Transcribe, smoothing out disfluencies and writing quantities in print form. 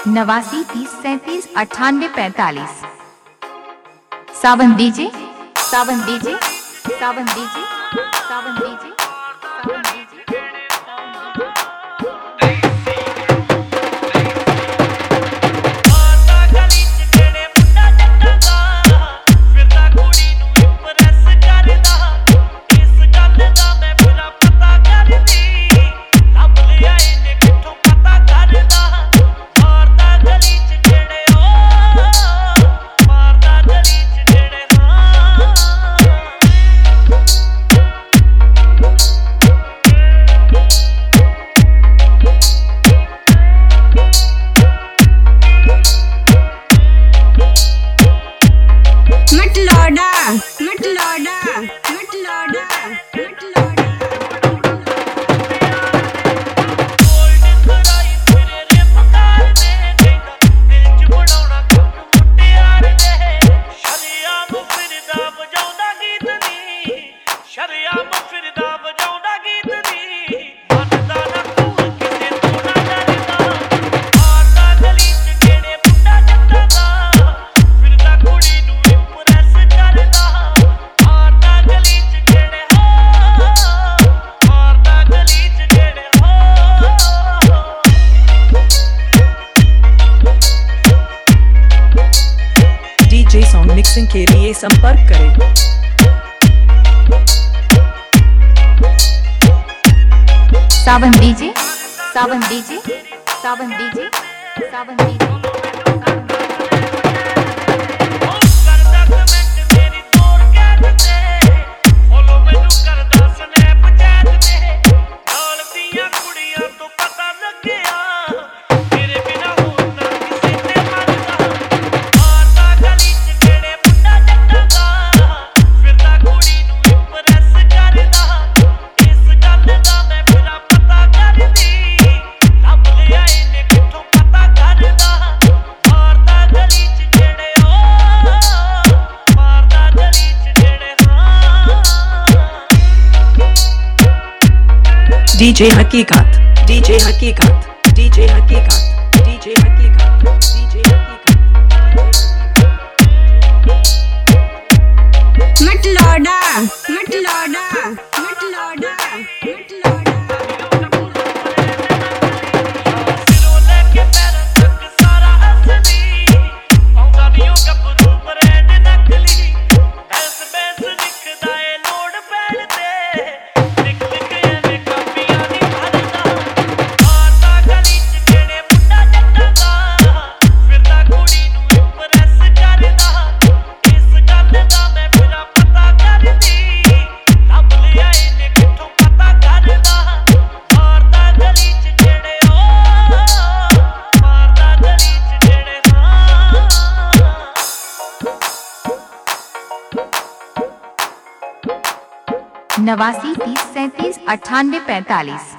8930379845। Sawan DJ, Sawan DJ, Sawan DJ, Sawan DJ, Sawan DJ. DJ song mixing के लिए संपर्क करें। Sawan DJ, Sawan DJ, Sawan DJ, Sawan DJ. DJ Haqiqat, DJ Haqiqat, DJ Haqiqat, DJ Haqiqat, DJ Haqiqat. मत लौड़ा, मत लौड़ा, मत लौड़ा, मत लौड़ा। नवासी 30 37 98 45।